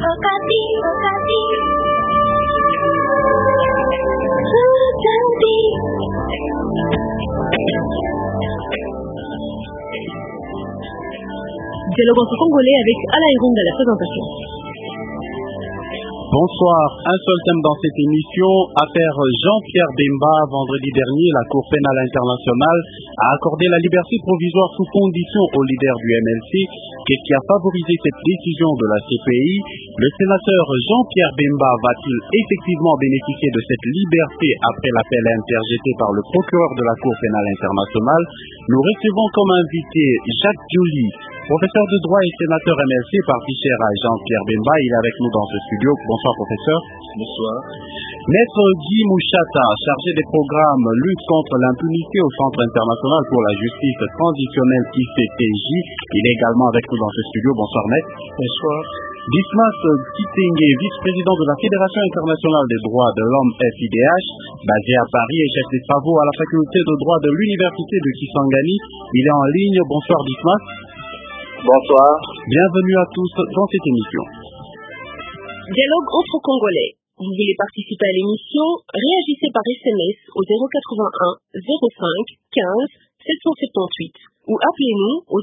Dialogue entre Congolais avec Alain Irung à la présentation. Bonsoir. Un seul thème dans cette émission. Affaire Jean-Pierre Bemba. Vendredi dernier, la Cour pénale internationale a accordé la liberté provisoire sous condition au leader du MLC. Qu'est-ce qui a favorisé cette décision de la CPI? Le sénateur Jean-Pierre Bemba va-t-il effectivement bénéficier de cette liberté après l'appel interjeté par le procureur de la Cour pénale internationale? Nous recevons comme invité Jacques Dioli, professeur de droit et sénateur MLC, parti cher à Jean-Pierre Bemba. Il est avec nous dans ce studio. Bonsoir, professeur. Bonsoir. Maître Guy Mouchata, chargé des programmes lutte contre l'impunité au Centre international pour la justice transitionnelle ICTJ. Il est également avec nous dans ce studio. Bonsoir, maître. Bonsoir. Dismas Kitenge, vice-président de la Fédération internationale des droits de l'homme FIDH, basé à Paris et chef des travaux à la faculté de droit de l'université de Kisangani. Il est en ligne. Bonsoir, Dismas. Bonsoir. Bienvenue à tous dans cette émission. Dialogue entre Congolais. Vous voulez participer à l'émission? Réagissez par SMS au 081 05 15 778 ou appelez-nous au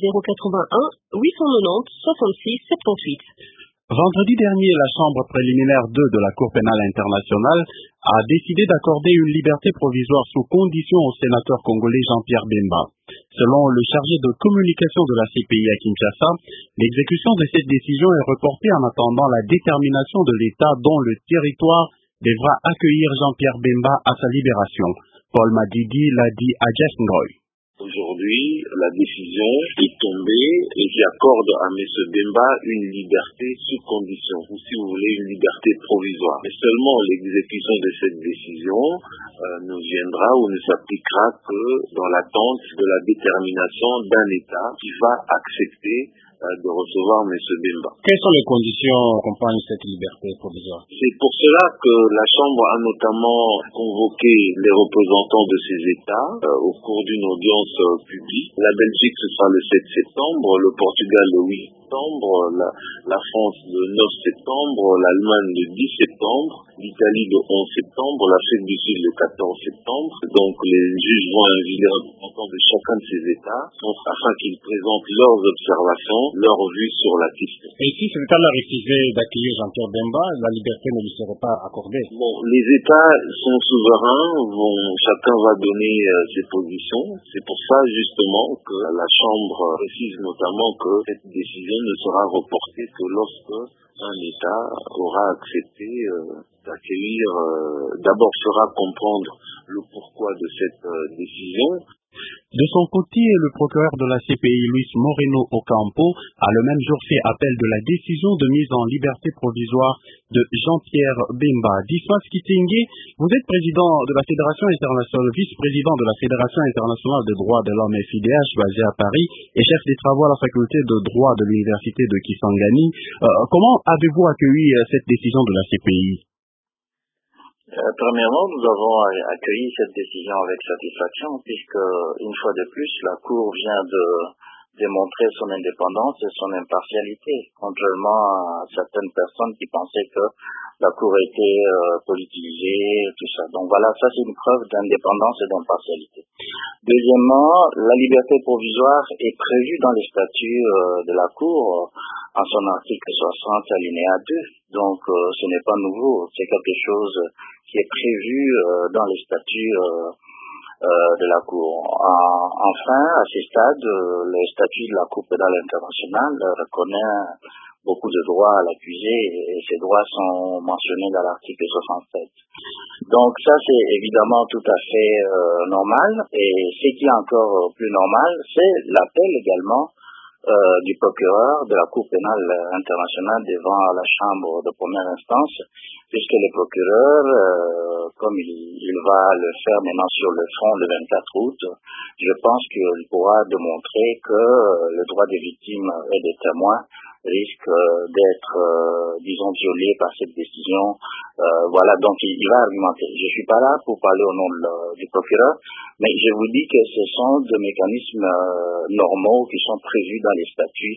081 890 66 78. Vendredi dernier, la Chambre préliminaire 2 de la Cour pénale internationale a décidé d'accorder une liberté provisoire sous condition au sénateur congolais Jean-Pierre Bemba. Selon le chargé de communication de la CPI à Kinshasa, l'exécution de cette décision est reportée en attendant la détermination de l'État dont le territoire devra accueillir Jean-Pierre Bemba à sa libération. Paul Madidi l'a dit à Jeff Ngoy. Aujourd'hui, la décision est tombée et qui accorde à M. Bemba une liberté sous condition, ou si vous voulez, une liberté provisoire. Mais seulement l'exécution de cette décision ne viendra ou ne s'appliquera que dans l'attente de la détermination d'un État qui va accepter de recevoir M. Bemba. Quelles sont les conditions qui accompagnent cette liberté provisoire? C'est pour cela que la Chambre a notamment convoqué les représentants de ces États au cours d'une audience publique. La Belgique, ce sera le 7 septembre, le Portugal le 8 septembre, la France le 9 septembre, l'Allemagne le 10 septembre, l'Italie le 11 septembre, l'Afrique du Sud le 14 septembre. Donc les juges vont inviter les représentants de chacun de ces États afin qu'ils présentent leurs observations, leurs vues sur la question. Et si ces États-là refusaient d'accueillir Jean-Pierre Bemba, la liberté ne lui serait pas accordée? Bon, les États sont souverains, chacun va donner ses positions. C'est pour ça justement que la Chambre précise notamment que cette décision ne sera reportée que lorsque un État aura accepté d'accueillir, d'abord fera comprendre le pourquoi de cette décision. De son côté, le procureur de la CPI, Luis Moreno Ocampo, a le même jour fait appel de la décision de mise en liberté provisoire de Jean-Pierre Bemba. Dismas Kitenge, vous êtes président de la Fédération internationale, vice-président de la Fédération internationale des droits de l'homme FIDH, basée à Paris, et chef des travaux à la faculté de droit de l'université de Kisangani. Comment avez-vous accueilli cette décision de la CPI? Premièrement, nous avons accueilli cette décision avec satisfaction puisque, une fois de plus, la Cour vient de démontrer son indépendance et son impartialité, contrairement à certaines personnes qui pensaient que la Cour était politisée, tout ça. Donc voilà, ça c'est une preuve d'indépendance et d'impartialité. Deuxièmement, la liberté provisoire est prévue dans les statuts de la Cour en son article 60 alinéa 2. Donc ce n'est pas nouveau, c'est quelque chose qui est prévu dans les statuts de la Cour. Enfin, à ce stade, le statut de la Cour pénale internationale reconnaît beaucoup de droits à l'accusé et ces droits sont mentionnés dans l'article 67. Donc ça, c'est évidemment tout à fait normal, et ce qui est encore plus normal, c'est l'appel également du procureur de la Cour pénale internationale devant la Chambre de première instance, puisque le procureur, comme il va le faire maintenant sur le fond le 24 août, je pense qu'il pourra démontrer que le droit des victimes et des témoins risque d'être, disons, violé par cette décision. Voilà, donc il va argumenter. Je suis pas là pour parler au nom du procureur, mais je vous dis que ce sont des mécanismes normaux qui sont prévus dans les statuts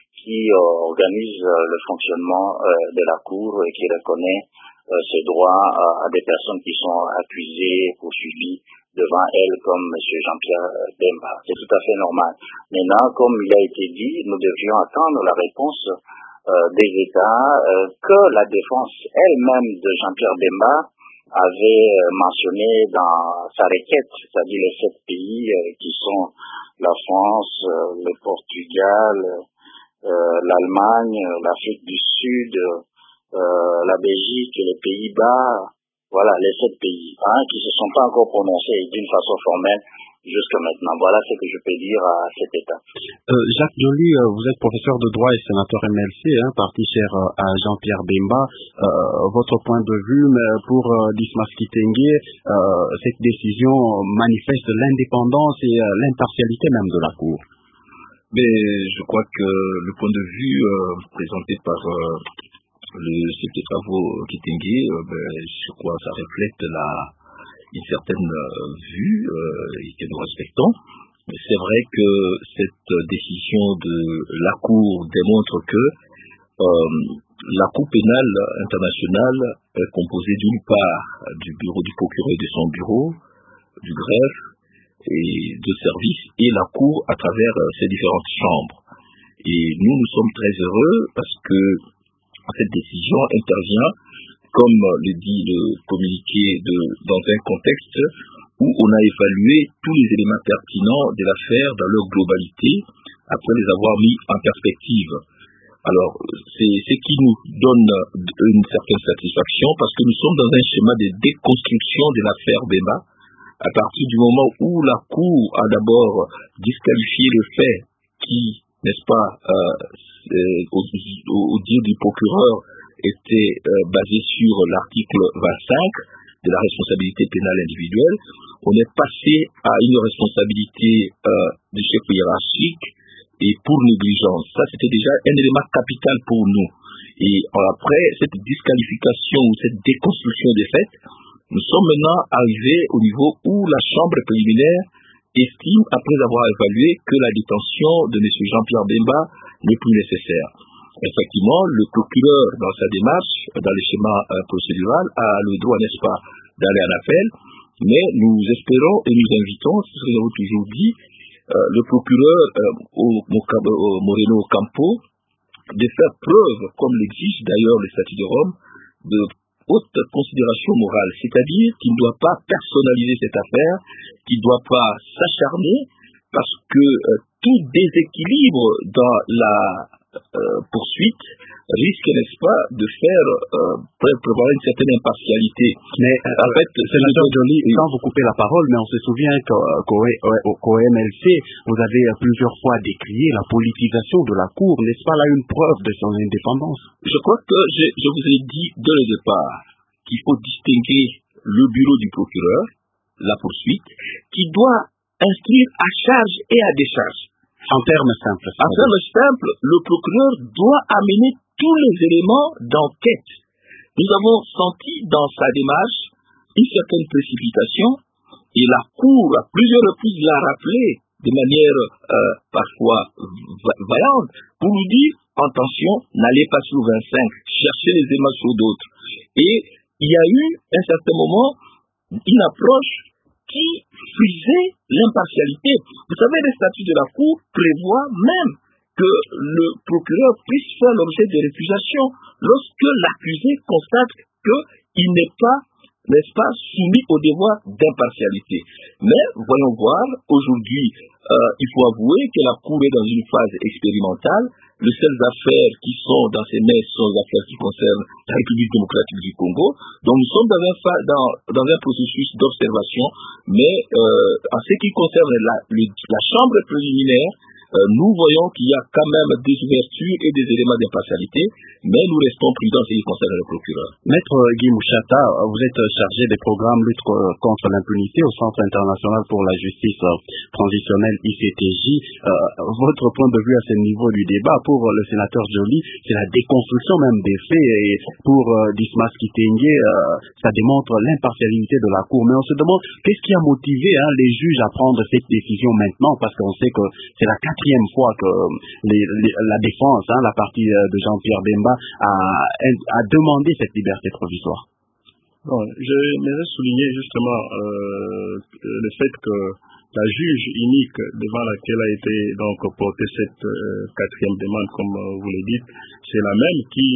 qui organise le fonctionnement de la Cour et qui reconnaît ses droits à des personnes qui sont accusées, poursuivies devant elle, comme M. Jean-Pierre Bemba. C'est tout à fait normal. Maintenant, comme il a été dit, nous devions attendre la réponse des États que la défense elle-même de Jean-Pierre Bemba avait mentionné dans sa requête, c'est-à-dire les 7 pays qui sont la France, le Portugal, l'Allemagne, l'Afrique du Sud, la Belgique et les Pays-Bas. Voilà, les 7 pays qui ne se sont pas encore prononcés d'une façon formelle jusqu'à maintenant. Voilà ce que je peux dire à cet état. Jacques Joly, vous êtes professeur de droit et sénateur MLC, parti cher à Jean-Pierre Bemba. Votre point de vue pour Dismas Kitenge, cette décision manifeste l'indépendance et l'impartialité même de la Cour. Mais je crois que le point de vue présenté par le secrétaire des travaux Kitenge, je crois que ça reflète une certaine vue que nous respectons. C'est vrai que cette décision de la Cour démontre que la Cour pénale internationale est composée d'une part du bureau du procureur et de son bureau, du greffe et de service, et la Cour à travers ses différentes chambres. Et nous sommes très heureux parce que cette décision intervient, comme le dit le communiqué, dans un contexte où on a évalué tous les éléments pertinents de l'affaire dans leur globalité, après les avoir mis en perspective. Alors, c'est ce qui nous donne une certaine satisfaction, parce que nous sommes dans un schéma de déconstruction de l'affaire Bemba, à partir du moment où la Cour a d'abord disqualifié le fait qui, n'est-ce pas, au dire du procureur, était basé sur l'article 25 de la responsabilité pénale individuelle. On est passé à une responsabilité du chef hiérarchique et pour négligence. Ça, c'était déjà un élément capital pour nous. Et après cette disqualification ou cette déconstruction des faits, nous sommes maintenant arrivés au niveau où la chambre préliminaire estime, après avoir évalué, que la détention de M. Jean-Pierre Bemba n'est plus nécessaire. Effectivement, le procureur, dans sa démarche, dans le schéma procédural, a le droit, n'est-ce pas, d'aller en appel, mais nous espérons et nous invitons, c'est ce que nous avons toujours dit, le procureur Moreno Ocampo de faire preuve, comme l'exige d'ailleurs le statut de Rome, de haute considération morale, c'est-à-dire qu'il ne doit pas personnaliser cette affaire, qu'il ne doit pas s'acharner, parce que tout déséquilibre dans la poursuite risque, n'est-ce pas, de faire prévoir une certaine impartialité. Mais en fait, sénateur Joly, sans vous couper la parole, mais on se souvient qu'au MLC, vous avez plusieurs fois décrié la politisation de la Cour. N'est-ce pas là une preuve de son indépendance? Je crois que je vous ai dit dès le départ qu'il faut distinguer le bureau du procureur, la poursuite, qui doit instruire à charge et à décharge. En termes simples. En termes simples, le procureur doit amener tous les éléments d'enquête. Nous avons senti dans sa démarche une certaine précipitation et la Cour à plusieurs reprises l'a rappelé de manière parfois vaillante pour nous dire attention, n'allez pas sur 25, cherchez les éléments sur d'autres. Et il y a eu à un certain moment une approche qui frisait l'impartialité. Vous savez, les statuts de la Cour prévoient même que le procureur puisse faire l'objet de récusation lorsque l'accusé constate qu'il n'est pas, n'est-ce pas, soumis au devoir d'impartialité. Mais voyons voir, aujourd'hui, il faut avouer que la Cour est dans une phase expérimentale. Les seules affaires qui sont dans ses mains sont les affaires qui concernent la République démocratique du Congo. Donc nous sommes dans un processus d'observation, mais en ce qui concerne la chambre préliminaire, nous voyons qu'il y a quand même des ouvertures et des éléments d'impartialité, mais nous restons prudents en ce qui concerne le procureur. Maître Guy Mouchata, vous êtes chargé des programmes lutte contre l'impunité au Centre international pour la justice transitionnelle ICTJ. Votre point de vue à ce niveau du débat, pour le sénateur Joly, c'est la déconstruction même des faits, et pour Dismas Kitenge, ça démontre l'impartialité de la Cour. Mais on se demande, qu'est-ce qui a motivé les juges à prendre cette décision maintenant, parce qu'on sait que c'est la 4e quatrième fois que la défense, la partie de Jean-Pierre Bemba, a demandé cette liberté provisoire. Bon, j'aimerais souligner justement le fait que la juge unique devant laquelle a été donc portée cette quatrième demande, comme vous le dites, c'est la même qui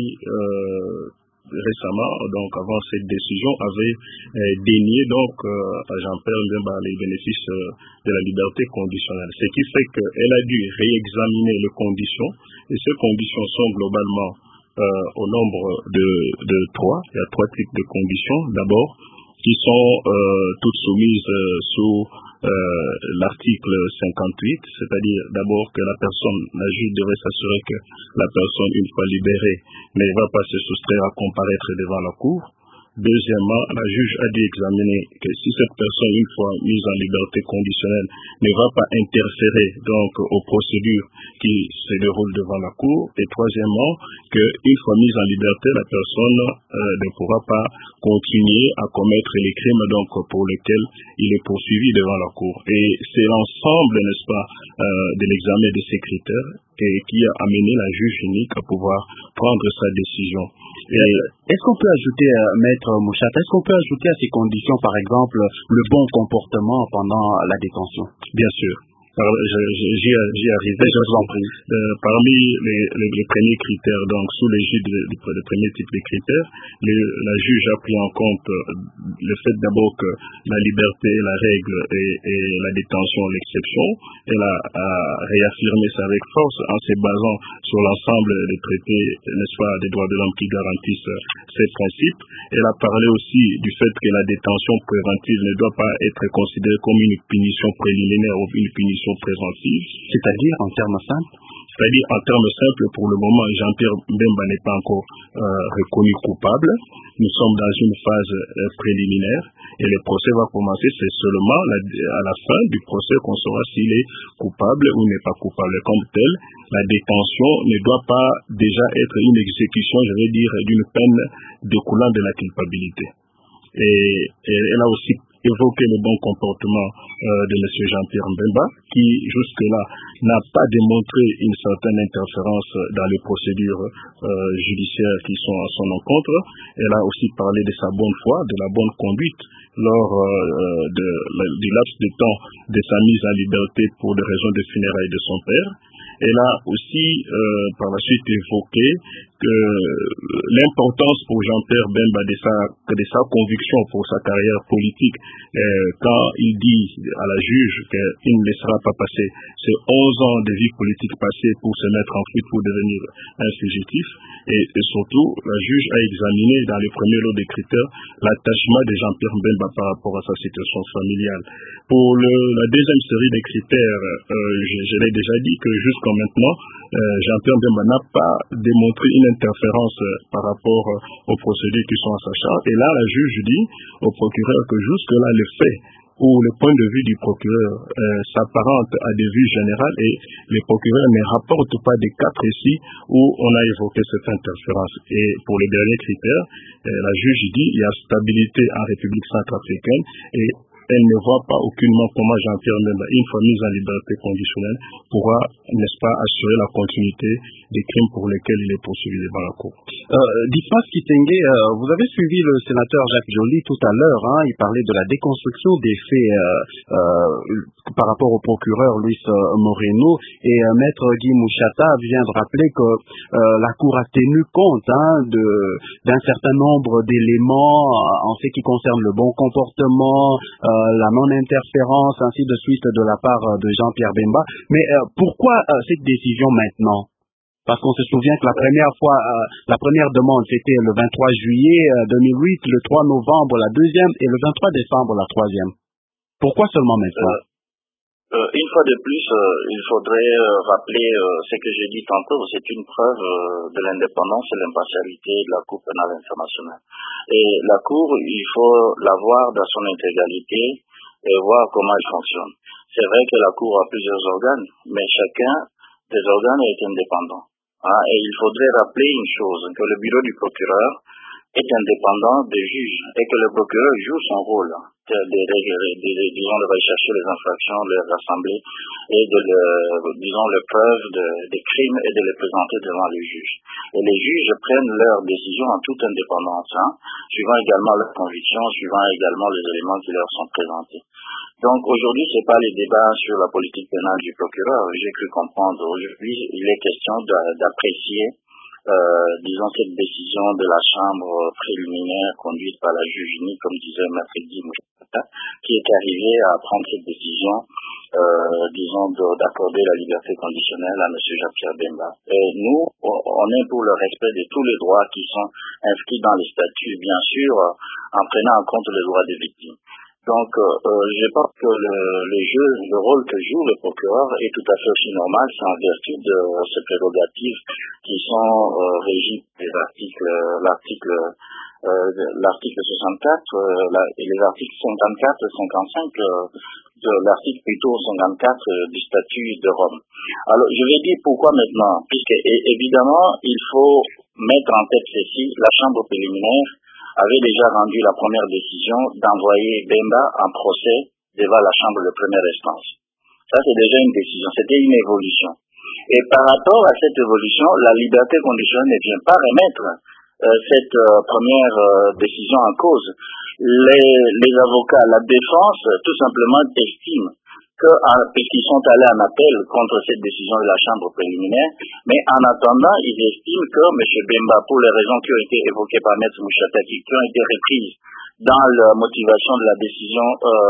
récemment, donc avant cette décision, avait dénié donc à Jean-Pierre Bemba les bénéfices de la liberté conditionnelle. Ce qui fait qu'elle a dû réexaminer les conditions, et ces conditions sont globalement au nombre de trois. Il y a trois types de conditions. D'abord, qui sont toutes soumises sous l'article 58, c'est-à-dire d'abord que la juge devrait s'assurer que la personne, une fois libérée, ne va pas se soustraire à comparaître devant la cour. Deuxièmement, la juge a dû examiner que si cette personne, une fois mise en liberté conditionnelle, ne va pas interférer donc aux procédures qui se déroulent devant la cour. Et troisièmement, qu'une fois mise en liberté, la personne ne pourra pas continuer à commettre les crimes donc pour lesquels il est poursuivi devant la cour. Et c'est l'ensemble, n'est-ce pas, de l'examen de ces critères qui a amené la juge unique à pouvoir prendre sa décision. Est-ce qu'on peut ajouter, Maître Mouchata, est-ce qu'on peut ajouter à ces conditions, par exemple, le bon comportement pendant la détention? Bien sûr. J'y arrivais, je vous en prie. Parmi les premiers critères, donc sous l'égide du premier type de critères, la juge a pris en compte le fait d'abord que la liberté est la règle et la détention l'exception. Elle a réaffirmé ça avec force en se basant sur l'ensemble des traités, n'est-ce pas, des droits de l'homme qui garantissent ces principes. Elle a parlé aussi du fait que la détention préventive ne doit pas être considérée comme une punition préliminaire ou une punition préventive, c'est-à-dire en termes simples. C'est-à-dire en termes simples, pour le moment, Jean-Pierre Bemba n'est pas encore reconnu coupable. Nous sommes dans une phase préliminaire et le procès va commencer. C'est seulement à la fin du procès qu'on saura s'il est coupable ou n'est pas coupable. Comme tel, la détention ne doit pas déjà être une exécution, je vais dire, d'une peine découlant de la culpabilité. Et elle a aussi évoqué le bon comportement de M. Jean-Pierre Bemba, qui jusque-là n'a pas démontré une certaine interférence dans les procédures judiciaires qui sont à son encontre. Elle a aussi parlé de sa bonne foi, de la bonne conduite lors du laps de temps de sa mise en liberté pour des raisons de funérailles de son père. Elle a aussi par la suite évoqué que l'importance pour Jean-Pierre Bemba de sa conviction pour sa carrière politique, quand il dit à la juge qu'il ne laissera pas passer ces 11 ans de vie politique passée pour se mettre en fuite pour devenir un fugitif. Et surtout, la juge a examiné dans les premiers lots des critères l'attachement de Jean-Pierre Bemba par rapport à sa situation familiale. Pour la deuxième série des critères, je l'ai déjà dit que jusqu'à maintenant, Jean-Pierre Bemba n'a pas démontré une interférence par rapport aux procédures qui sont à sa charge. Et là, la juge dit au procureur que jusque-là, le fait où le point de vue du procureur s'apparente à des vues générales et le procureur ne rapporte pas des cas précis où on a évoqué cette interférence. Et pour le dernier critère, la juge dit il y a stabilité en République centrafricaine et elle ne voit pas aucunement comment Jean-Pierre Bemba, une fois mis en liberté conditionnelle, pourra, n'est-ce pas, assurer la continuité des crimes pour lesquels il est poursuivi devant la Cour. Dites-moi, Kitenge, vous avez suivi le sénateur Jacques Joly tout à l'heure, il parlait de la déconstruction des faits par rapport au procureur Luis Moreno, et Maître Guy Mouchata vient de rappeler que la Cour a tenu compte d'un certain nombre d'éléments en ce qui concerne le bon comportement, la non-interférence, ainsi de suite, de la part de Jean-Pierre Bemba. Mais pourquoi cette décision maintenant? Parce qu'on se souvient que la première demande, c'était le 23 juillet 2008, le 3 novembre la deuxième et le 23 décembre la troisième. Pourquoi seulement maintenant? Une fois de plus, il faudrait rappeler ce que j'ai dit tantôt, c'est une preuve de l'indépendance et l'impartialité de la Cour pénale internationale. Et la Cour, il faut la voir dans son intégralité et voir comment elle fonctionne. C'est vrai que la Cour a plusieurs organes, mais chacun des organes est indépendant. Et il faudrait rappeler une chose, que le bureau du procureur est indépendant des juges et que le procureur joue son rôle de rechercher les infractions, de les rassembler et les preuves des crimes et de les présenter devant les juges. Et les juges prennent leurs décisions en toute indépendance, suivant également leurs convictions, suivant également les éléments qui leur sont présentés. Donc aujourd'hui, c'est pas les débats sur la politique pénale du procureur. J'ai cru comprendre. Aujourd'hui, il est question d'apprécier cette décision de la chambre préliminaire conduite par la juge unique, comme disait Maître Guy Mouchata, qui est arrivée à prendre cette décision, d'accorder la liberté conditionnelle à M. Jean-Pierre Bemba. Et nous, on est pour le respect de tous les droits qui sont inscrits dans les statuts, bien sûr, en prenant en compte les droits des victimes. Donc, je pense que le rôle que joue le procureur est tout à fait aussi normal, c'est en vertu de ces prérogatives qui sont régies par l'article 64 et les articles 54 et 55 de l'article plutôt 54 du statut de Rome. Alors, je vais dire pourquoi maintenant, puisque évidemment, il faut mettre en tête ceci, la chambre préliminaire avait déjà rendu la première décision d'envoyer Bemba en procès devant la chambre de première instance. Ça, c'est déjà une décision, c'était une évolution. Et par rapport à cette évolution, la liberté conditionnelle ne vient pas remettre cette première décision en cause. Les avocats, la défense, tout simplement estiment puisqu'ils sont allés en appel contre cette décision de la chambre préliminaire, mais en attendant, ils estiment que M. Bemba, pour les raisons qui ont été évoquées par M. Mouchata, qui ont été reprises dans la motivation de la décision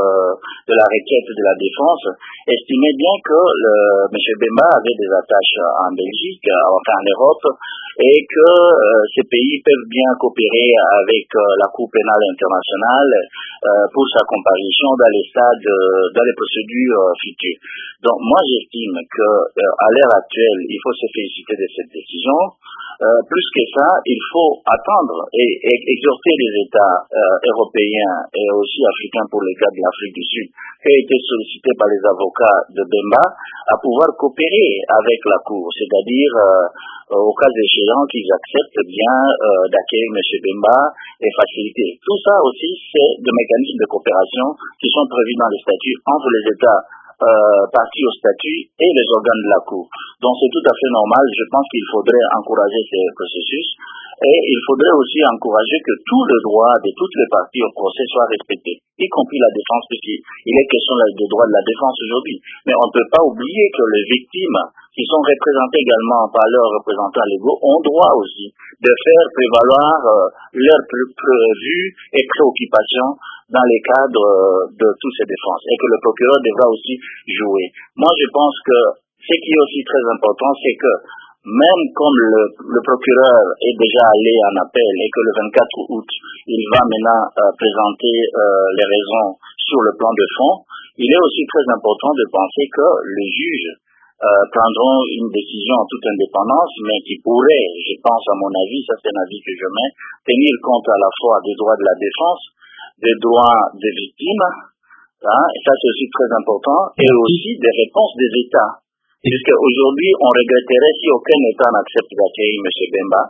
de la requête de la défense, estimait bien que M. Bemba avait des attaches en Belgique, enfin en Europe, et que ces pays peuvent bien coopérer avec la Cour pénale internationale pour sa comparution dans les procédures futures. Donc moi j'estime que à l'heure actuelle, il faut se féliciter de cette décision. Plus que ça, il faut attendre et exhorter les États européens et aussi africains pour le cas de l'Afrique du Sud, qui a été sollicité par les avocats de Bemba, à pouvoir coopérer avec la Cour, c'est-à-dire au cas échéant qu'ils acceptent bien d'accueillir M. Bemba et faciliter. Tout ça aussi, c'est des mécanismes de coopération qui sont prévus dans les statuts entre les États partis au statut et les organes de la Cour. Donc c'est tout à fait normal. Je pense qu'il faudrait encourager ces processus et il faudrait aussi encourager que tous les droits de toutes les parties au procès soient respectés, y compris la défense, puisqu'il est question des droits de la défense aujourd'hui. Mais on ne peut pas oublier que les victimes, qui sont représentées également par leurs représentants légaux, ont droit aussi de faire prévaloir leurs vues et préoccupations dans les cadres de toutes ces défenses, et que le procureur devra aussi jouer. Moi, je pense que ce qui est aussi très important, c'est que même comme le procureur est déjà allé en appel et que le 24 août, il va maintenant présenter les raisons sur le plan de fond, il est aussi très important de penser que les juges prendront une décision en toute indépendance, mais qui pourrait, je pense à mon avis, ça c'est un avis que je mets, tenir compte à la fois des droits de la défense, des droits des victimes, et ça c'est aussi très important, et aussi des réponses des États. Puisque aujourd'hui, on regretterait si aucun État n'accepte d'accueillir M. Bemba,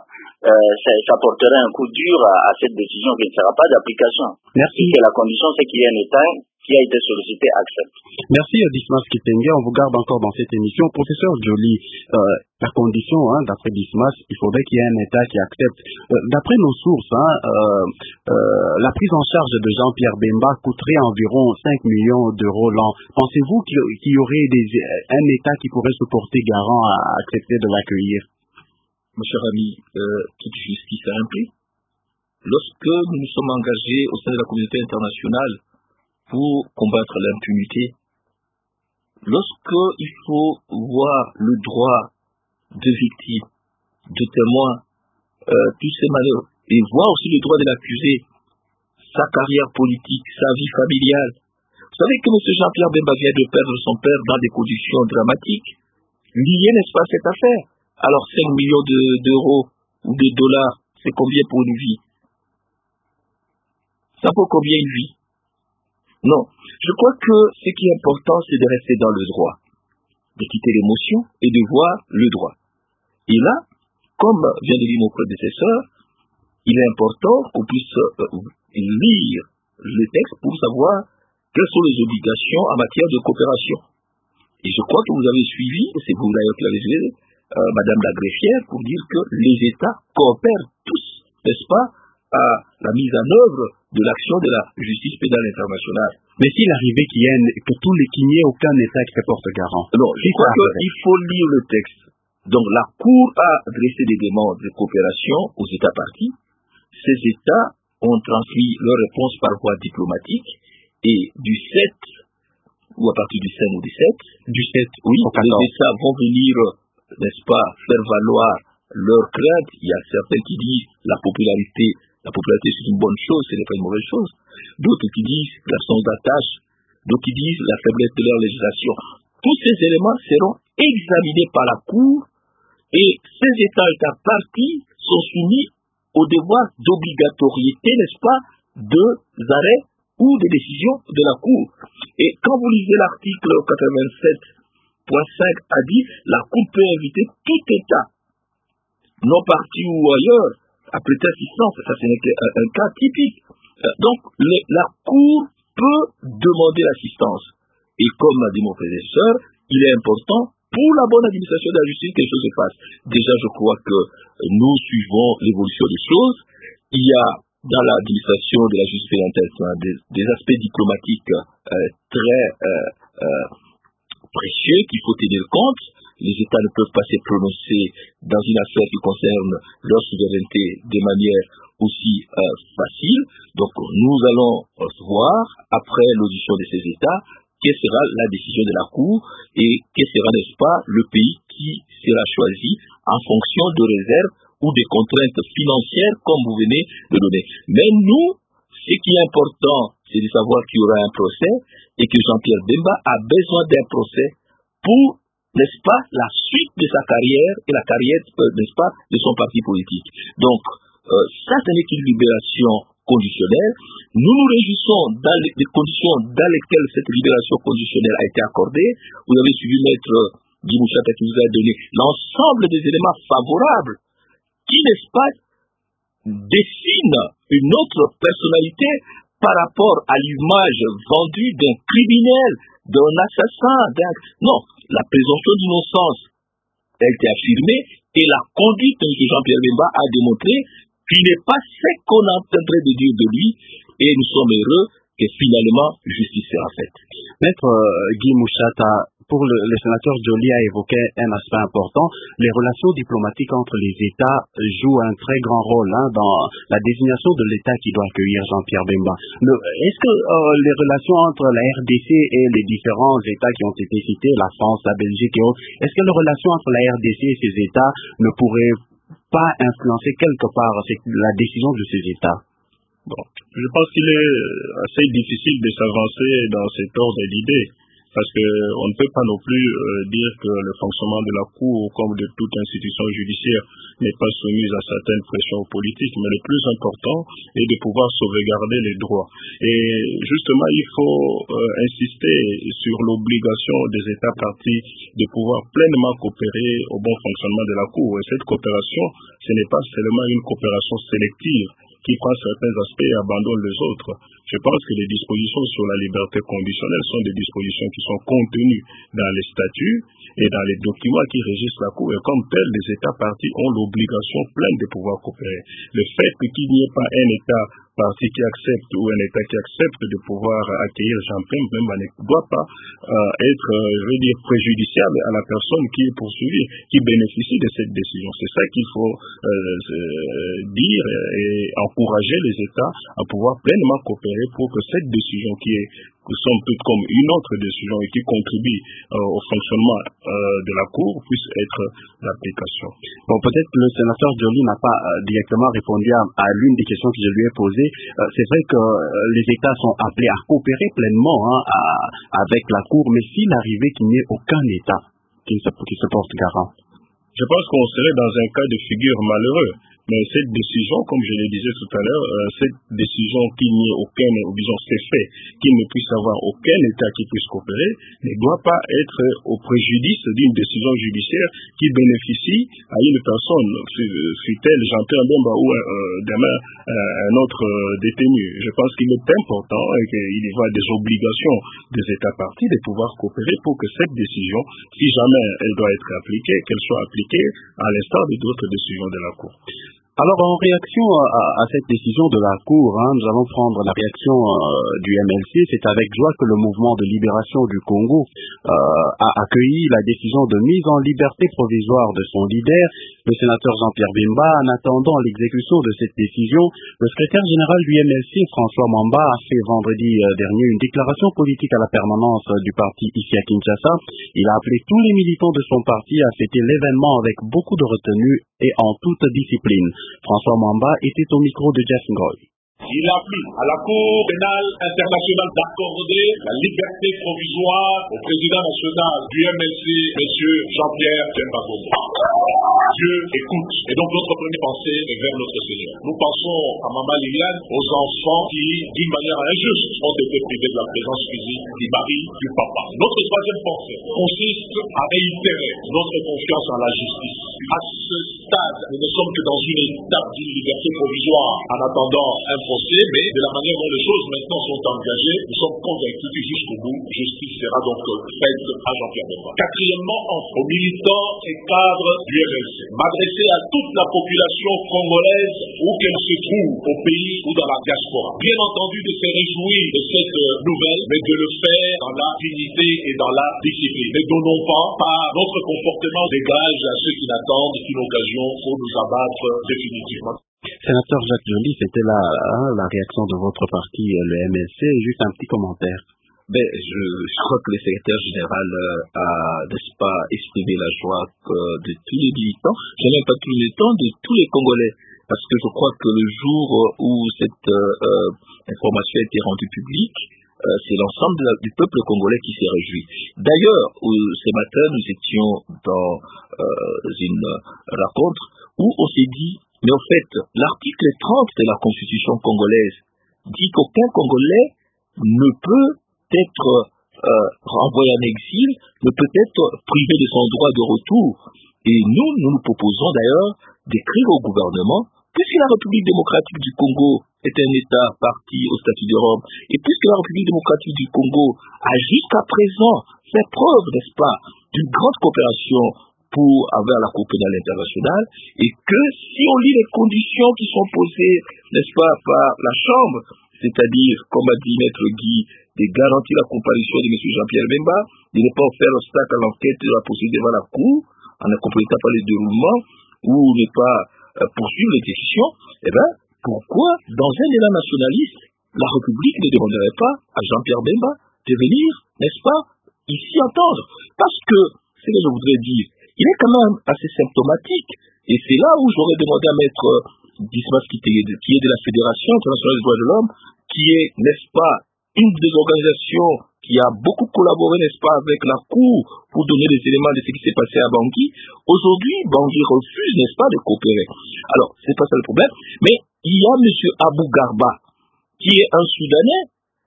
ça porterait un coup dur à cette décision qui ne sera pas d'application. Merci. Et la condition, c'est qu'il y ait un État qui a été sollicité accepte. Merci, Dismas Kitenge. On vous garde encore dans cette émission. Professeur Joly, la condition, d'après Dismas, il faudrait qu'il y ait un État qui accepte. D'après nos sources, la prise en charge de Jean-Pierre Bemba coûterait environ 5 millions d'euros l'an. Pensez-vous qu'il y aurait un État qui pourrait se porter garant à accepter de l'accueillir? Mon cher ami, toute justice a un prix. Lorsque nous nous sommes engagés au sein de la communauté internationale pour combattre l'impunité, lorsqu'il faut voir le droit de victimes, de témoins, tous ces malheurs, et voir aussi le droit de l'accusé, sa carrière politique, sa vie familiale. Vous savez que M. Jean-Pierre Bemba vient de perdre son père dans des conditions dramatiques, liées, n'est-ce pas, à cette affaire. Alors 5 millions d'euros ou de dollars, c'est combien pour une vie? Ça vaut combien une vie? Non. Je crois que ce qui est important, c'est de rester dans le droit, de quitter l'émotion et de voir le droit. Et là, comme vient de dire mon prédécesseur, il est important qu'on puisse lire le texte pour savoir quelles sont les obligations en matière de coopération. Et je crois que vous avez suivi, c'est vous d'ailleurs qui l'avez suivi, Madame la greffière, pour dire que les États coopèrent tous, n'est-ce pas, à la mise en œuvre de l'action de la justice pénale internationale. Mais s'il arrivait qu'il n'y ait aucun État qui se porte garant. Non, je crois qu'il faut lire le texte. Donc la Cour a dressé des demandes de coopération aux États partis. Ces États ont transmis leur réponse par voie diplomatique et du 7, ou à partir du 5 ou du 7, oui, les États vont venir, n'est-ce pas, faire valoir leurs craintes. Il y a certains qui disent la popularité c'est une bonne chose, ce n'est pas une mauvaise chose. D'autres qui disent l'absence d'attache, d'autres qui disent la faiblesse de leur législation. Tous ces éléments seront examinés par la Cour et ces États partis sont soumis au devoir d'obligatoriété, n'est-ce pas, de arrêts ou des décisions de la Cour. Et quand vous lisez l'article 87.5 a dit la Cour peut inviter tout État, non parti ou ailleurs, à prêter assistance. Ça, ce n'est qu'un cas typique. Donc, la Cour peut demander l'assistance. Et comme l'a dit mon prédécesseur, il est important pour la bonne administration de la justice que les choses se fassent. Déjà, je crois que nous suivons l'évolution des choses. Il y a dans l'administration de la justice pénale des aspects diplomatiques très précieux qu'il faut tenir compte. Les États ne peuvent pas se prononcer dans une affaire qui concerne leur souveraineté de manière aussi facile. Donc nous allons voir, après l'audition de ces États, quelle sera la décision de la Cour et quel sera, n'est-ce pas, le pays qui sera choisi en fonction de réserves ou des contraintes financières comme vous venez de donner. Mais nous, ce qui est important, c'est de savoir qu'il y aura un procès et que Jean-Pierre Bemba a besoin d'un procès pour, n'est-ce pas, la suite de sa carrière et la carrière, n'est-ce pas, de son parti politique. Donc, ça, ce n'est qu'une libération conditionnelle. Nous nous réjouissons dans les conditions dans lesquelles cette libération conditionnelle a été accordée. Vous avez suivi Maître Guy Mouchata qui vous a donné l'ensemble des éléments favorables qui, n'est-ce pas, dessinent une autre personnalité par rapport à l'image vendue d'un criminel, d'un assassin, Non, la présomption d'innocence a été affirmée et la conduite de M. Jean-Pierre Bemba a démontré qu'il n'est pas ce qu'on est en train de dire de lui et nous sommes heureux que finalement justice sera faite. Maître Guy Mouchata, pour le sénateur Joly a évoqué un aspect important. Les relations diplomatiques entre les États jouent un très grand rôle dans la désignation de l'État qui doit accueillir Jean-Pierre Bemba. Est-ce que les relations entre la RDC et les différents États qui ont été cités, la France, la Belgique et autres, est-ce que les relations entre la RDC et ces États ne pourraient pas influencer quelque part la décision de ces États? Bon, je pense qu'il est assez difficile de s'avancer dans cet ordre d'idées. Parce qu'on ne peut pas non plus dire que le fonctionnement de la Cour, comme de toute institution judiciaire, n'est pas soumise à certaines pressions politiques. Mais le plus important est de pouvoir sauvegarder les droits. Et justement, il faut insister sur l'obligation des États partis de pouvoir pleinement coopérer au bon fonctionnement de la Cour. Et cette coopération, ce n'est pas seulement une coopération sélective qui prend certains aspects et abandonne les autres. Je pense que les dispositions sur la liberté conditionnelle sont des dispositions qui sont contenues dans les statuts et dans les documents qui régissent la Cour. Et comme tel, les États partis ont l'obligation pleine de pouvoir coopérer. Le fait qu'il n'y ait pas un État parti qui accepte ou un État qui accepte de pouvoir accueillir Jean-Pierre Bemba ne doit pas être, préjudiciable à la personne qui est poursuivie, qui bénéficie de cette décision. C'est ça qu'il faut dire et encourager les États à pouvoir pleinement coopérer pour que cette décision qui est somme toute comme une autre décision et qui contribue au fonctionnement de la Cour puisse être l'application. Bon, peut-être que le sénateur Joly n'a pas directement répondu à l'une des questions que je lui ai posées. C'est vrai que les États sont appelés à coopérer pleinement avec la Cour, mais s'il arrivait qu'il n'y ait aucun État qui se porte garant, je pense qu'on serait dans un cas de figure malheureux. Mais cette décision, comme je le disais tout à l'heure, cette décision qu'il n'y ait aucun, ou disons c'est fait, qu'il ne puisse avoir aucun État qui puisse coopérer, ne doit pas être au préjudice d'une décision judiciaire qui bénéficie à une personne, fut-elle Jean-Pierre Bemba ou demain un autre détenu. Je pense qu'il est important et qu'il y va des obligations des États partis de pouvoir coopérer pour que cette décision, si jamais elle doit être appliquée, qu'elle soit appliquée à l'instar d'autres décisions de la Cour. Alors, en réaction à cette décision de la Cour, nous allons prendre la réaction du MLC. C'est avec joie que le mouvement de libération du Congo a accueilli la décision de mise en liberté provisoire de son leader, le sénateur Jean-Pierre Bemba. En attendant l'exécution de cette décision, le secrétaire général du MLC, François Mamba, a fait vendredi dernier une déclaration politique à la permanence du parti ici à Kinshasa. Il a appelé tous les militants de son parti à fêter l'événement avec beaucoup de retenue et en toute discipline. François Mamba était au micro de Jeff Ngoy. Il a pris à la Cour pénale internationale d'accorder la liberté provisoire au président national du MLC, M. Jean-Pierre Bemba. Dieu écoute. Et donc notre première pensée est vers notre Seigneur. Nous pensons à Maman Liliane, aux enfants qui, d'une manière injuste, ont été privés de la présence physique du mari, du papa. Notre troisième pensée consiste à réitérer notre confiance en la justice. À ce stade, nous ne sommes que dans une étape d'une liberté provisoire en attendant un procès, mais de la manière dont les choses maintenant sont engagées, nous sommes convaincus que jusqu'au bout, justice sera donc faite à Jean-Pierre Bemba. Quatrièmement, aux militants et cadres du MLC, m'adresser à toute la population congolaise où qu'elle se trouve, au pays ou dans la diaspora. Bien entendu de se réjouir de cette nouvelle, mais de le faire dans la dignité et dans la discipline. Ne donnons pas par notre comportement des gages à ceux qui n'attendent qu'une occasion pour nous abattre définitivement. Sénateur Jacques Joly, c'était la réaction de votre parti, le MLC. Juste un petit commentaire. Je crois que le secrétaire général a, n'est-ce pas, exprimé la joie de tous les militants, je n'aime pas tous les militants, de tous les Congolais, parce que je crois que le jour où cette information a été rendue publique, c'est l'ensemble du peuple congolais qui s'est réjoui. D'ailleurs, ce matin, nous étions dans une rencontre où on s'est dit, mais en fait, l'article 30 de la Constitution congolaise dit qu'aucun Congolais ne peut être renvoyé en exil, ne peut être privé de son droit de retour. Et nous proposons d'ailleurs d'écrire au gouvernement, puisque la République démocratique du Congo est un État parti au statut de Rome, et puisque la République démocratique du Congo a jusqu'à présent fait preuve, n'est-ce pas, d'une grande coopération pour avoir la Cour pénale internationale, et que si on lit les conditions qui sont posées, n'est-ce pas, par la Chambre, c'est-à-dire, comme a dit Maître Guy, de garantir la comparution de M. Jean-Pierre Bemba, de ne pas faire obstacle à l'enquête de la poursuite devant la Cour, en ne complétant pas les déroulements, ou ne pas poursuivre les décisions, pourquoi, dans un élan nationaliste, la République ne demanderait pas à Jean-Pierre Bemba de venir, n'est-ce pas, ici entendre? Parce que, ce que je voudrais dire, il est quand même assez symptomatique, et c'est là où j'aurais demandé à Maître Dismas qui est de la Fédération internationale des droits de l'homme, qui est, n'est-ce pas, une des organisations qui a beaucoup collaboré, n'est-ce pas, avec la Cour pour donner des éléments de ce qui s'est passé à Bangui. Aujourd'hui, Bangui refuse, n'est-ce pas, de coopérer. Alors, c'est pas ça le problème, mais il y a M. Abou Garba, qui est un Soudanais,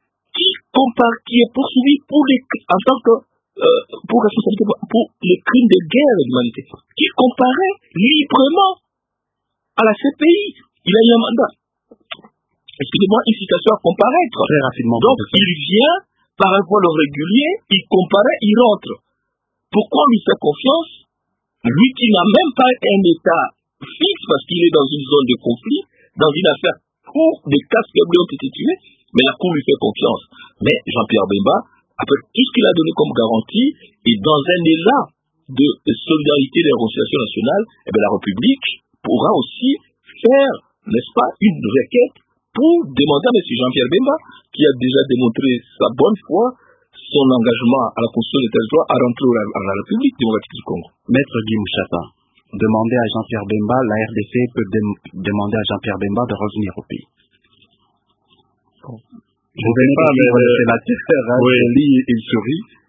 qui est poursuivi pour en tant que pour responsabilité pour les crimes de guerre de l'humanité, qui comparait librement à la CPI. Il a eu un mandat. Excusez-moi, une citation à comparaître. Très rapidement. Donc, il vient par un vol régulier, il comparaît, il rentre. Pourquoi on lui fait confiance? Lui qui n'a même pas un état fixe parce qu'il est dans une zone de conflit, dans une affaire où des casques bleus ont été tués, mais la Cour lui fait confiance. Mais Jean-Pierre Bemba, après tout ce qu'il a donné comme garantie, et dans un élan de solidarité et de réconciliation nationale, la République pourra aussi faire, n'est-ce pas, une requête pour demander à M. Jean-Pierre Bemba, qui a déjà démontré sa bonne foi, son engagement à la construction des territoires, à rentrer à la République démocratique du Congo. Maître Guy Mouchata, demandez à Jean-Pierre Bemba, la RDC peut demander à Jean-Pierre Bemba de revenir au pays. Je ne sais pas, mais le sénateur, oui, il sourit.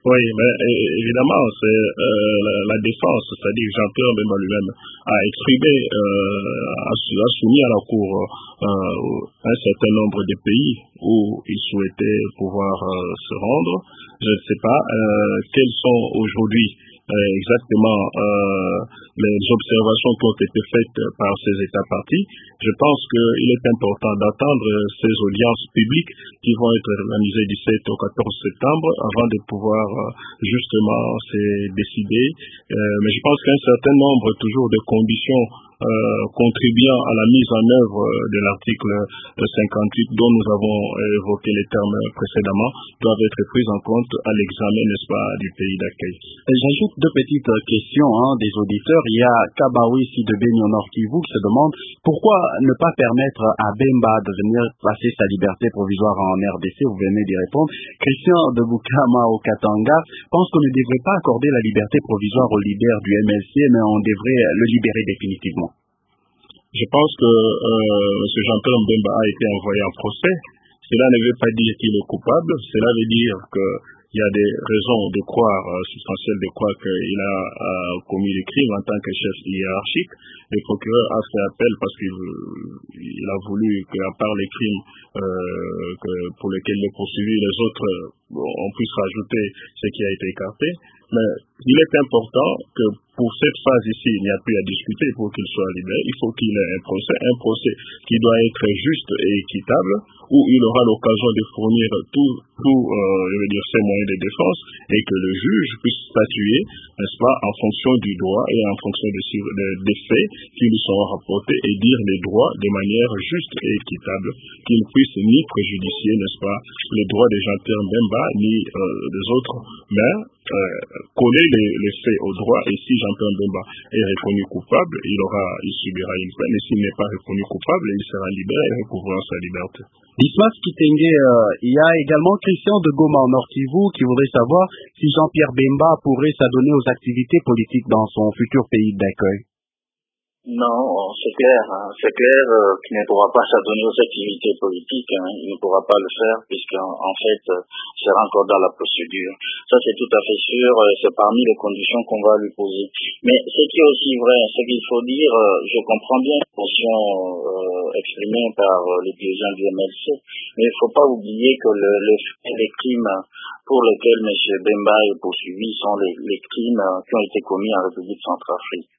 Oui, mais évidemment, c'est la défense, c'est-à-dire Jean-Pierre Bemba lui-même a exprimé, a soumis à la Cour un certain nombre de pays où il souhaitait pouvoir se rendre. Je ne sais pas quelles sont aujourd'hui exactement les observations qui ont été faites par ces États partis. Je pense qu'il est important d'attendre ces audiences publiques qui vont être organisées du 7 au 14 septembre avant de pouvoir justement se décider. Mais je pense qu'un certain nombre toujours de conditions contribuant à la mise en œuvre de l'article 58 dont nous avons évoqué les termes précédemment doivent être prises en compte à l'examen, n'est-ce pas, du pays d'accueil. J'ajoute deux petites questions des auditeurs. Il y a Kabaoui Sidebeni au Nord Kivu qui se demande pourquoi ne pas permettre à Bemba de venir passer sa liberté provisoire en RDC. Vous venez d'y répondre. Christian de Bukama au Katanga pense qu'on ne devrait pas accorder la liberté provisoire au leader du MLC, mais on devrait le libérer définitivement. Je pense que M. Jean-Pierre Bemba a été envoyé en procès. Cela ne veut pas dire qu'il est coupable. Cela veut dire qu'il y a des raisons de croire, substantielles de croire qu'il a commis le crime en tant que chef hiérarchique. Le procureur a fait appel parce qu'il a voulu qu'à part les crimes pour lesquels il est poursuivi, les autres, on puisse rajouter ce qui a été écarté. Mais il est important que pour cette phase ici, il n'y a plus à discuter pour qu'il soit libéré. Il faut qu'il ait un procès qui doit être juste et équitable, où il aura l'occasion de fournir ses moyens de défense et que le juge puisse statuer, n'est-ce pas, en fonction du droit et en fonction des faits qui lui seront rapportés et dire les droits de manière juste et équitable, qu'il ne puisse ni préjudicier, n'est-ce pas, les droits de Jean-Pierre Bemba ni des autres, mais coller les faits au droit. Et si Jean-Pierre Bemba est reconnu coupable, il subira une peine, et s'il n'est pas reconnu coupable, il sera libéré et recouvrera sa liberté. Dismas Kitenge, il y a également Christian de Goma en Nord Kivu qui voudrait savoir si Jean-Pierre Bemba pourrait s'adonner aux activités politiques dans son futur pays d'accueil. Non, c'est clair. C'est clair qu'il ne pourra pas s'adonner aux activités politiques. Il ne pourra pas le faire puisqu'en fait, il sera encore dans la procédure. Ça, c'est tout à fait sûr. C'est parmi les conditions qu'on va lui poser. Mais ce qui est aussi vrai, ce qu'il faut dire, je comprends bien la position exprimée par les dirigeants du MLC, mais il ne faut pas oublier que les crimes pour lesquels M. Bemba est poursuivi sont les crimes qui ont été commis en République centrafricaine.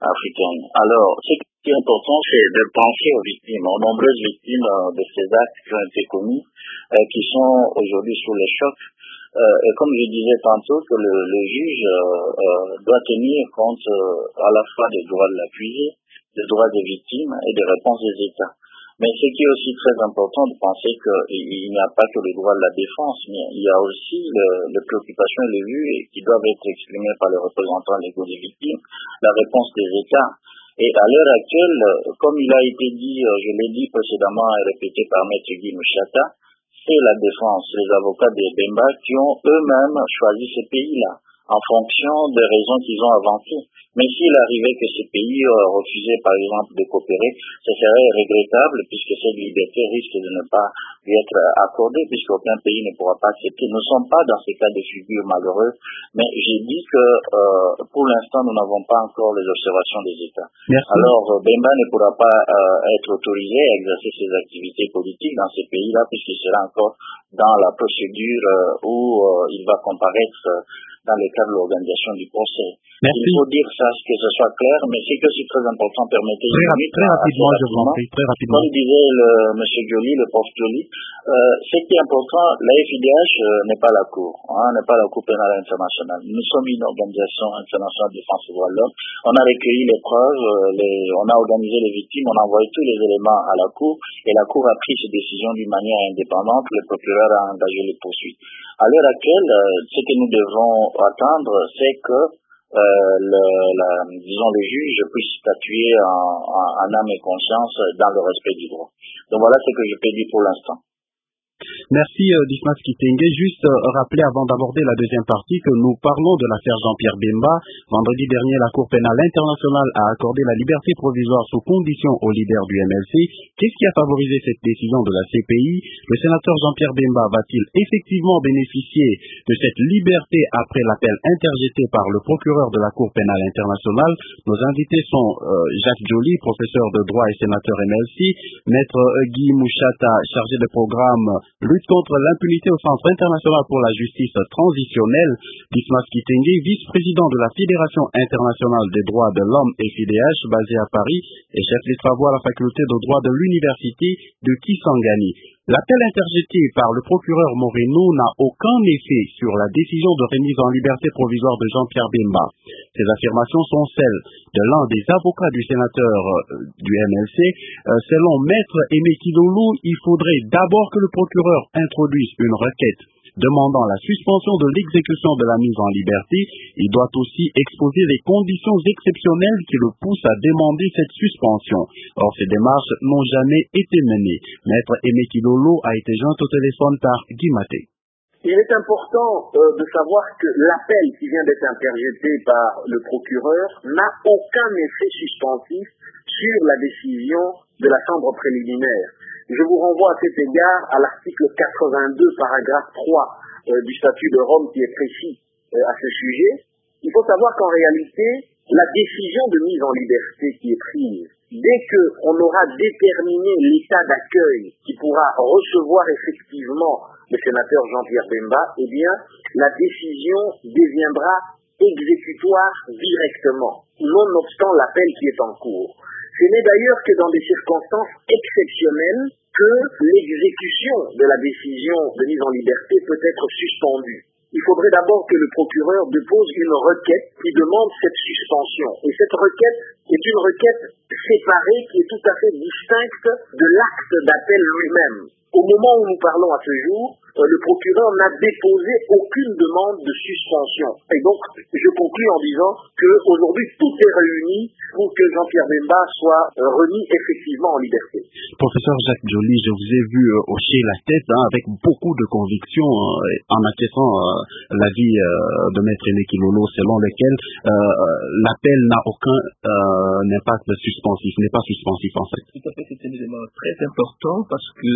Alors, ce qui est important, c'est de penser aux victimes, aux nombreuses victimes de ces actes qui ont été commis, qui sont aujourd'hui sous le choc. Et comme je disais tantôt, que le juge doit tenir compte à la fois des droits de l'accusé, des droits des victimes et des réponses des États. Mais ce qui est aussi très important de penser qu'il n'y a pas que les droits de la défense, mais il y a aussi les préoccupations et les vues qui doivent être exprimées par les représentants légaux des victimes, la réponse des États. Et à l'heure actuelle, comme il a été dit, je l'ai dit précédemment et répété par M. Guy Mouchata, c'est la défense, les avocats des Bemba qui ont eux-mêmes choisi ce pays-là en fonction des raisons qu'ils ont avancées. Mais s'il arrivait que ces pays refusaient, par exemple, de coopérer, ce serait regrettable puisque cette liberté risque de ne pas lui être accordée puisqu'aucun pays ne pourra pas accepter. Nous ne sommes pas dans ces cas de figure malheureux, mais j'ai dit que pour l'instant, nous n'avons pas encore les observations des États. Merci. Alors, Bemba ne pourra pas être autorisé à exercer ses activités politiques dans ces pays-là puisqu'il sera encore dans la procédure où il va comparaître dans le cadre de l'organisation du procès. Merci. Il faut dire ça, que ce soit clair, mais c'est que c'est très important. Permettez très rapidement, je vous en prie, très rapidement. Comme disait M. Joly, le prof Joly, ce qui est important, la FIDH n'est pas la Cour, n'est pas la Cour pénale internationale. Nous sommes une organisation internationale de défense des droits de l'homme. On a recueilli les preuves, on a organisé les victimes, on a envoyé tous les éléments à la Cour, et la Cour a pris ses décisions d'une manière indépendante. Le procureur a engagé les poursuites. À l'heure actuelle, ce que nous devons attendre, c'est que le juge puisse statuer en âme et conscience dans le respect du droit. Donc voilà ce que je peux dire pour l'instant. Merci Dismas Kitenge. Juste rappeler avant d'aborder la deuxième partie que nous parlons de l'affaire Jean-Pierre Bemba. Vendredi dernier, la Cour pénale internationale a accordé la liberté provisoire sous condition au leader du MLC. Qu'est-ce qui a favorisé cette décision de la CPI? Le sénateur Jean-Pierre Bemba va-t-il effectivement bénéficier de cette liberté après l'appel interjeté par le procureur de la Cour pénale internationale? Nos invités sont Jacques Joly, professeur de droit et sénateur MLC, Maître Guy Mouchata, chargé de programme lutte contre l'impunité au Centre international pour la justice transitionnelle, Dismas Kitenge, vice-président de la Fédération internationale des droits de l'homme et FIDH, basé à Paris, et chef des travaux à la faculté de droit de l'université de Kisangani. L'appel interjeté par le procureur Moreno n'a aucun effet sur la décision de remise en liberté provisoire de Jean-Pierre Bemba. Ces affirmations sont celles de l'un des avocats du sénateur du MLC. Selon Maître Aimé Kidolo, il faudrait d'abord que le procureur introduise une requête demandant la suspension de l'exécution de la mise en liberté. Il doit aussi exposer les conditions exceptionnelles qui le poussent à demander cette suspension. Or, ces démarches n'ont jamais été menées. Maître Aimé Kidolo a été joint au téléphone par Guy Maté. Il est important de savoir que l'appel qui vient d'être interjeté par le procureur n'a aucun effet suspensif sur la décision de la chambre préliminaire. Je vous renvoie à cet égard à l'article 82, paragraphe 3 du statut de Rome qui est précis à ce sujet. Il faut savoir qu'en réalité, la décision de mise en liberté qui est prise, dès qu'on aura déterminé l'état d'accueil qui pourra recevoir effectivement le sénateur Jean-Pierre Bemba, eh bien, la décision deviendra exécutoire directement, nonobstant l'appel qui est en cours. Ce n'est d'ailleurs que dans des circonstances exceptionnelles que l'exécution de la décision de mise en liberté peut être suspendue. Il faudrait d'abord que le procureur dépose une requête qui demande cette suspension. Et cette requête est une requête séparée qui est tout à fait distincte de l'acte d'appel lui-même. Au moment où nous parlons à ce jour, le procureur n'a déposé aucune demande de suspension. Et donc, je conclus en disant qu'aujourd'hui, tout est réuni pour que Jean-Pierre Bemba soit remis effectivement en liberté. Professeur Jacques Joly, je vous ai vu hocher la tête avec beaucoup de conviction en acceptant l'avis de Maître Aimé Kidolo, selon lequel l'appel n'a aucun impact suspensif, n'est pas suspensif en fait. Tout à fait, c'est un élément très important parce que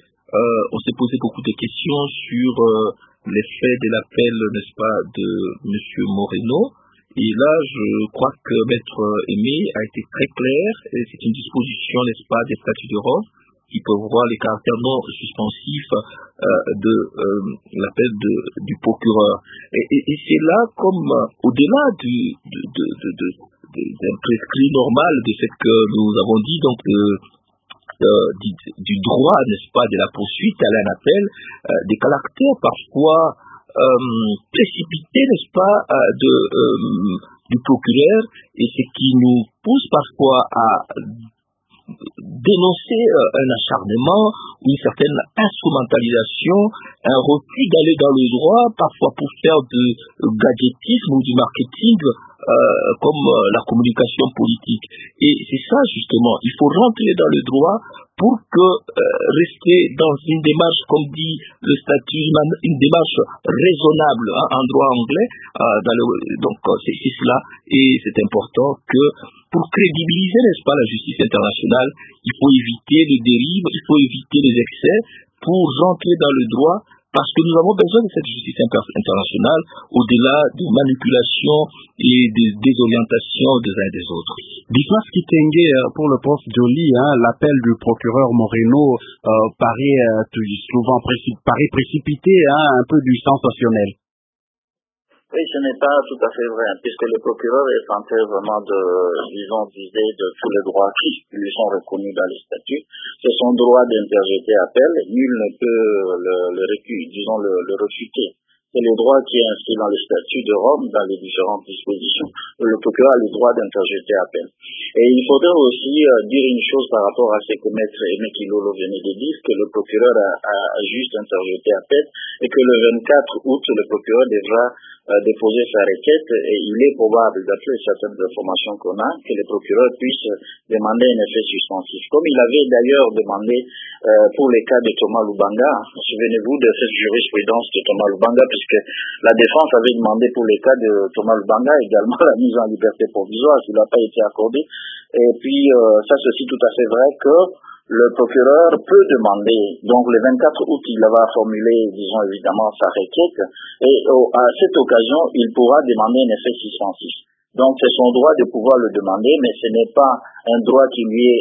on s'est posé beaucoup de questions sur l'effet de l'appel, n'est-ce pas, de M. Moreno. Et là, je crois que Maître Aimé a été très clair. C'est une disposition, n'est-ce pas, des statuts de Rome qui peuvent voir les caractères non suspensifs de l'appel du procureur. Et c'est là, comme au-delà d'un prescrit normal de ce que nous avons dit, donc du droit, n'est-ce pas, de la poursuite à un appel, des caractères parfois précipités, n'est-ce pas, du procureur, et ce qui nous pousse parfois à dénoncer un acharnement ou une certaine instrumentalisation, un refus d'aller dans le droit, parfois pour faire du gadgetisme ou du marketing, comme la communication politique. Et c'est ça justement, il faut rentrer dans le droit pour que rester dans une démarche, comme dit le statut, une démarche raisonnable en droit anglais, donc c'est cela, et c'est important que pour crédibiliser, n'est-ce pas, la justice internationale, il faut éviter les dérives, il faut éviter les excès pour rentrer dans le droit, parce que nous avons besoin de cette justice internationale au-delà des manipulations et des désorientations des uns et des autres. Dismas Kitenge, pour le prof Joly, l'appel du procureur Moreno paraît souvent précipité, un peu du sensationnel. Oui, ce n'est pas tout à fait vrai, puisque le procureur est tenté vraiment d'user de tous les droits qui lui sont reconnus dans les statuts. C'est son droit d'interjeter appel, nul ne peut le refuter. c'est le droit qui est inscrit dans le statut de Rome, dans les différentes dispositions. Le procureur a le droit d'interjeter appel. Et il faudrait aussi dire une chose par rapport à ce que Maître Aimé Kilolo venait de dire, que le procureur a juste interjeté appel et que le 24 août, le procureur devra déposer sa requête et il est probable, d'après certaines informations qu'on a, que le procureur puisse demander un effet suspensif. Comme il avait d'ailleurs demandé pour les cas de Thomas Lubanga, souvenez-vous de cette jurisprudence de Thomas Lubanga, puisque la défense avait demandé pour les cas de Thomas Lubanga également la mise en liberté provisoire, qui n'a pas été accordée. Et puis, ça c'est aussi tout à fait vrai que le procureur peut demander, donc le 24 août, il va formuler, disons évidemment, sa requête, et à cette occasion, il pourra demander un effet suspensif. Donc c'est son droit de pouvoir le demander, mais ce n'est pas un droit qui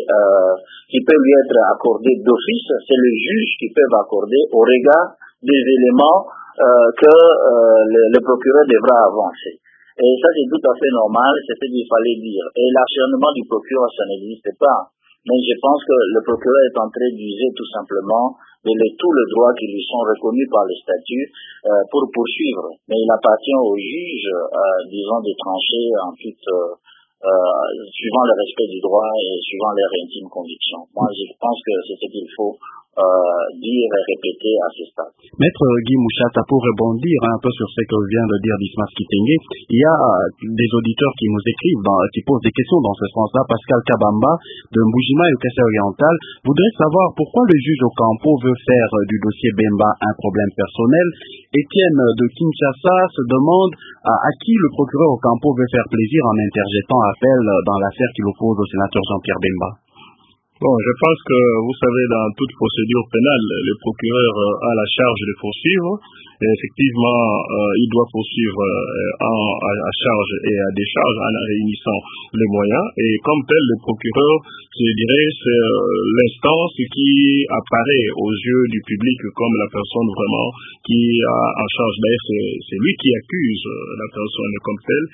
peut lui être accordé d'office, c'est le juge qui peut accorder au regard des éléments que le procureur devra avancer. Et ça c'est tout à fait normal, c'est ce qu'il fallait dire. Et l'acharnement du procureur, ça n'existe pas. Mais je pense que le procureur est en train d'user tout simplement de tous les droits qui lui sont reconnus par le statut pour poursuivre. Mais il appartient au juge, disons, de trancher en toute, suivant le respect du droit et suivant leur intime conviction. Moi, je pense que c'est ce qu'il faut dire et répéter à ce stade. Maître Guy Mouchata, pour rebondir un peu sur ce que vient de dire Dismas Kitenge, il y a des auditeurs qui nous écrivent, qui posent des questions dans ce sens-là. Pascal Kabamba de Mbujima et Okassa Oriental voudrait savoir pourquoi le juge Ocampo veut faire du dossier Bemba un problème personnel. Étienne de Kinshasa se demande à qui le procureur Ocampo veut faire plaisir en interjetant appel dans l'affaire qu'il oppose au sénateur Jean-Pierre Bemba. Bon, je pense que, vous savez, dans toute procédure pénale, le procureur a la charge de poursuivre. Et effectivement, il doit poursuivre à charge et à décharge en réunissant les moyens. Et comme tel, le procureur, je dirais, c'est l'instance qui apparaît aux yeux du public comme la personne vraiment qui a en charge. D'ailleurs, c'est lui qui accuse la personne comme telle.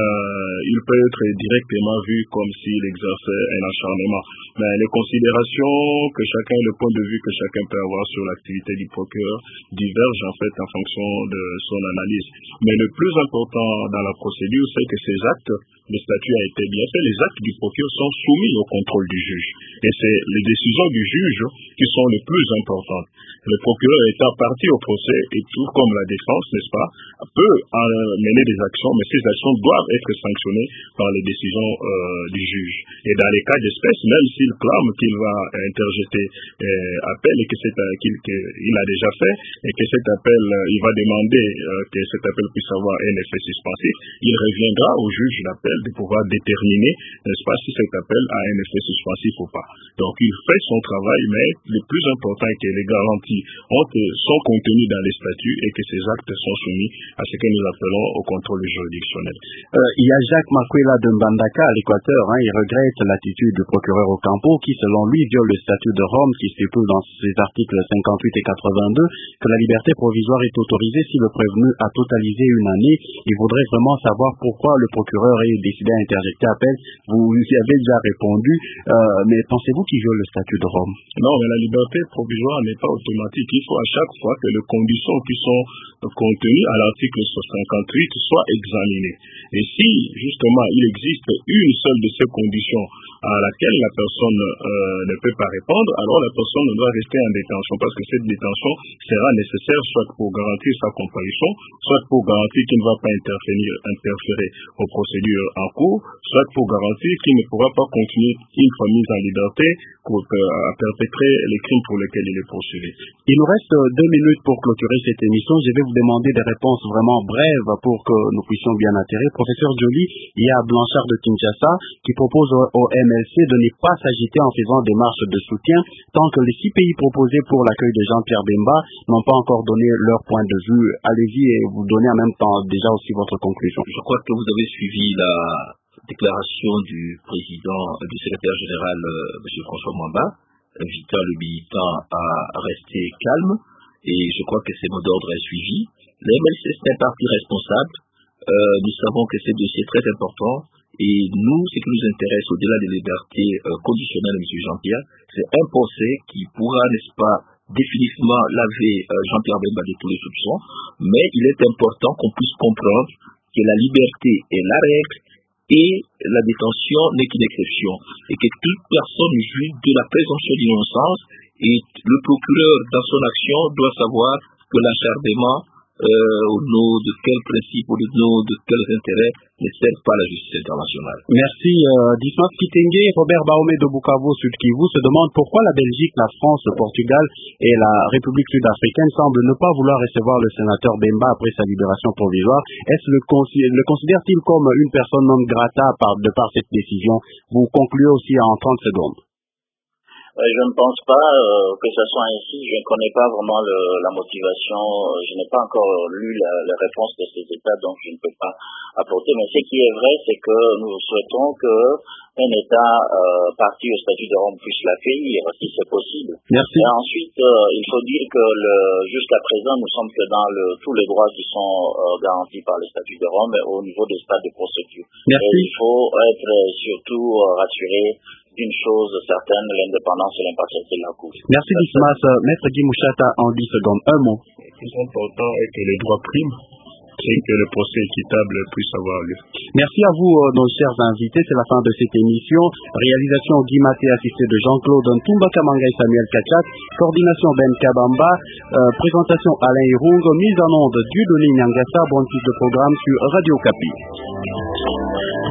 Il peut être directement vu comme s'il exerçait un acharnement. Mais les considérations que chacun, le point de vue que chacun peut avoir sur l'activité du procureur divergent en fait en fonction de son analyse. Mais le plus important dans la procédure, c'est que ces actes, le statut a été bien fait, les actes du procureur sont soumis au contrôle du juge. Et c'est les décisions du juge qui sont les plus importantes. Le procureur étant parti au procès, et tout comme la défense, n'est-ce pas, peut mener des actions, mais ces actions doivent être sanctionnées par les décisions du juge. Et dans les cas d'espèce, même s'il clame qu'il va interjeter appel et qu'il a déjà fait, et que cet appel, il va demander que cet appel puisse avoir un effet suspensif, il reviendra au juge d'appel de pouvoir déterminer, n'est-ce pas, si cet appel a un effet suspensif ou pas. Donc il fait son travail, mais le plus important est que les garanties sont contenues dans les statuts et que ces actes sont soumis à ce que nous appelons au contrôle juridictionnel. Il y a Jacques Makwela de Mbandaka à l'Équateur, il regrette l'attitude du procureur Ocampo qui, selon lui, viole le statut de Rome qui stipule dans ses articles 58 et 82 que la liberté provisoire est autorisée si le prévenu a totalisé une année. Il voudrait vraiment savoir pourquoi le procureur est décidé à interjecter appel. Vous y avez déjà répondu, mais pensez-vous qu'il viole le statut de Rome? Non, mais la liberté provisoire n'est pas automatique. Il faut à chaque fois que les conditions qui sont contenues à l'article 58 soient examinées. Et si, justement, il existe une seule de ces conditions à laquelle la personne ne peut pas répondre, alors la personne doit rester en détention parce que cette détention sera nécessaire soit pour garantir sa comparution, soit pour garantir qu'il ne va pas interférer aux procédures en cours, soit pour garantir qu'il ne pourra pas continuer une fois mis en liberté à perpétrer les crimes pour lesquels il est poursuivi. Il nous reste 2 minutes pour clôturer cette émission. Je vais vous demander des réponses vraiment brèves pour que nous puissions bien atterrir. Professeur Joly, il y a Blanchard de Kinshasa qui propose au MLC de ne pas s'agiter en faisant des marches de soutien tant que les 6 pays proposés pour l'accueil de Jean-Pierre Bemba n'ont pas encore donné leur point de vue. Allez-y et vous donnez en même temps déjà aussi votre conclusion. Je crois que vous avez suivi la déclaration du président, du secrétaire général, M. François Mwamba, invitant le militant à rester calme, et je crois que ces mots d'ordre est suivi. Le MLC, c'est un parti responsable. Nous savons que c'est un dossier très important, et nous, ce qui nous intéresse au-delà des libertés conditionnelles de M. Jean-Pierre, c'est un procès qui pourra, n'est-ce pas, définitivement laver Jean-Pierre Bemba de tous les soupçons, mais il est important qu'on puisse comprendre que la liberté est la règle et la détention n'est qu'une exception, et que toute personne juge de la présomption d'innocence, et le procureur dans son action doit savoir que l'acharnement au nom de quels principes ou au nom de quels intérêts ne sert pas la justice internationale. Merci. Dismas Kitenge, Robert Baomé de Bukavu, Sud Kivu, se demande pourquoi la Belgique, la France, le Portugal et la République sud-africaine semblent ne pas vouloir recevoir le sénateur Bemba après sa libération provisoire. Est-ce le considère-t-il comme une personne non grata de par cette décision? Vous concluez aussi en 30 secondes. Je ne pense pas que ce soit ainsi. Je ne connais pas vraiment la motivation. Je n'ai pas encore lu la réponse de ces États, donc je ne peux pas apporter. Mais ce qui est vrai, c'est que nous souhaitons qu'un État parti au statut de Rome puisse l'accueillir, si c'est possible. Merci. Et ensuite, il faut dire que jusqu'à présent, nous sommes que dans tous les droits qui sont garantis par le statut de Rome au niveau des stades de procédure. Merci. Et il faut être surtout rassuré d'une chose certaine, l'indépendance et l'impartialité de la Cour. Merci Dismas. Maître Guy Mouchata, en 10 secondes, un mot. Le plus important est que les droits priment et que le procès équitable puisse avoir lieu. Merci à vous, nos chers invités. C'est la fin de cette émission. Réalisation Guy Maté, assisté de Jean-Claude Ntumba Kamanga et Samuel Kachat. Coordination Ben Kabamba. Présentation Alain Irung. Mise en onde Dieudonné Nyangassa. Bon titre de programme sur Radio Kapi.